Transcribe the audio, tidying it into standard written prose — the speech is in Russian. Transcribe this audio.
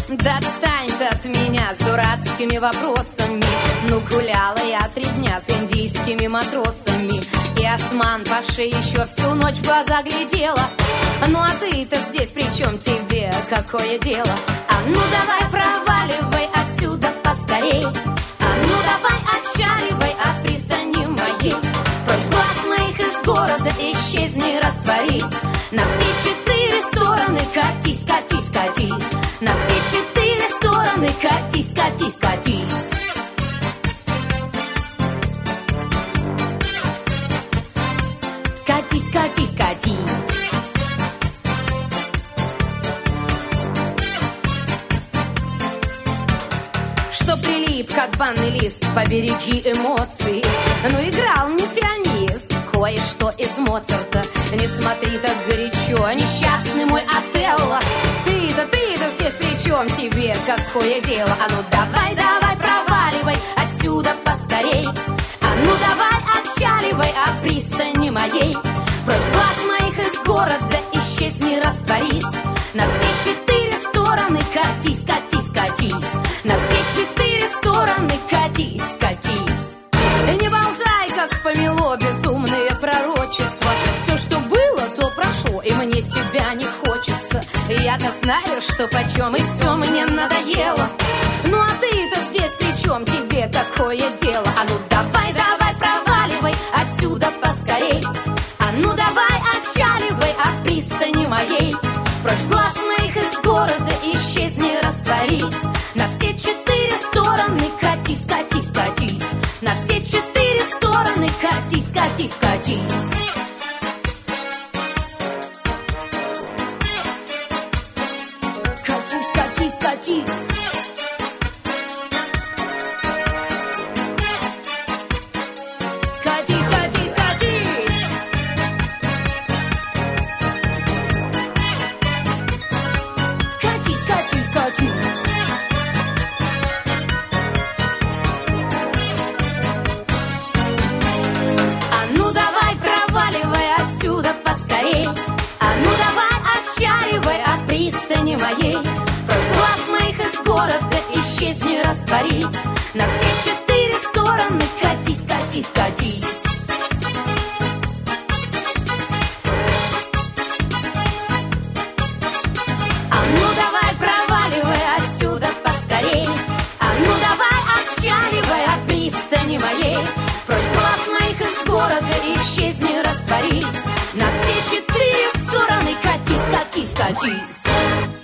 Да отстань ты от меня с дурацкими вопросами. Ну гуляла я 3 дня с индийскими матросами, и осман по шее еще всю ночь в глаза глядела. Ну а ты-то здесь при чем, тебе какое дело? А ну давай проваливай отсюда поскорей. А ну давай отчаливай от пристани моей. Прочь глаз моих из города, исчезни, растворись. На все 4 стороны катись, катись, катись. На все 4 стороны катись, катись, катись. Катись, катись, катись. Что прилип, как банный лист, побереги эмоции. Ну играл не пианист, кое-что из Моцарта. Не смотри так горячо, несчастный мой Отелло. Ты-то здесь при чем, тебе какое дело? А ну давай, давай, проваливай отсюда поскорей. А ну давай, отчаливай от пристани моей. Прочь глаз моих из города, исчезни, растворись. На все 4 стороны катись, катись, катись. На все 4 стороны катись, катись. Не болтай, как помело, безумные пророчества. Все, что было, то прошло, и мне тебя не хочется. Я-то знаю, что почем, и все мне надоело. Ну а ты-то здесь при чем, тебе какое дело? А ну давай, давай, проваливай отсюда поскорей. А ну давай, отчаливай от пристани моей. Прочь глаз моих из города, исчезни, растворись. На все 4 стороны катись, катись, катись. На все 4 стороны катись, катись, катись. Катись, катись, катись. Катись, катись, катись. Катись, катись, катись. А ну давай, проваливай отсюда поскорей. А ну давай, отчаливай от пристани моей. Прочь глаз моих из города, исчезни, растворись. На все 4 стороны катись, катись, катись. А ну давай, проваливай отсюда поскорей. А ну давай, отчаливай от пристани моей. Прочь глаз моих из города, исчезни, растворись. На все 4 стороны катись, катись, катись.